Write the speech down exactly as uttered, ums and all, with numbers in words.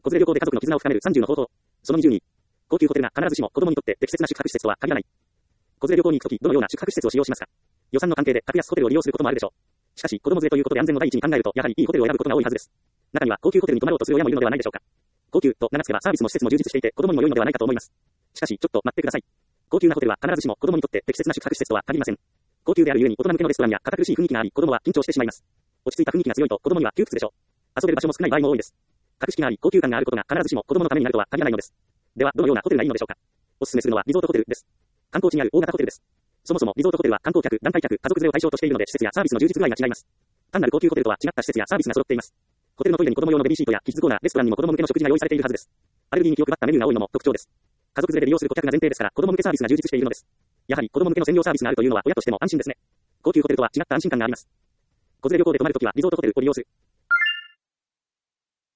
子連れ旅行で家族の絆を深めるさんじゅうの方法。そのにじゅうに。高級ホテルが必ずしも子供にとって適切な宿泊施設とは限らない。子連れ旅行に行くとき、どのような宿泊施設を使用しますか？予算の関係で格安ホテルを利用することもあるでしょう。しかし、子供連れということで安全を第一に考えると、やはりいいホテルを選ぶことが多いはずです。中には高級ホテルに泊まろうとする親もいるのではないでしょうか。高級と名が付けばサービスも施設も充実していて子供にも良いのではないかと思います。しかし、ちょっと待ってください。高級なホテルは必ずしも子供にとって適切な宿泊施設とは限りません。高級であるゆえに大人向けのレストランや堅苦しい雰囲気があり、子供は緊張してしまいます。落ち着いた雰囲気が強いと子供には窮屈でしょう。遊べる場所も少ない場合も多いです。格式があり、高級感があることが必ずしも子供のためになるとは限らないのです。では、どのようなホテルがいいのでしょうか。お勧めするのはリゾートホテルです。観光地にある大型ホテルです。そもそもリゾートホテルは観光客、団体客、家族連れを対象としているので施設やサービスの充実具合が違います。単なる高級ホテルとは違った施設やサービスが揃っています。ホテルのトイレに子供用のベビーシートやキッズコーナー、レストランにも子供向けの食事が用意されているはずです。アレルギーに気を配ったメニューが多いのも特徴です。家族連れで利用する顧客が前提ですから子供向けサービスが充実しているのです。やはり子供向けの専用サービスがあるというのは親としても安心ですね。高級ホテルとは違った安心感があります。子連れ旅行で泊まるときはリゾートホテルを利用する。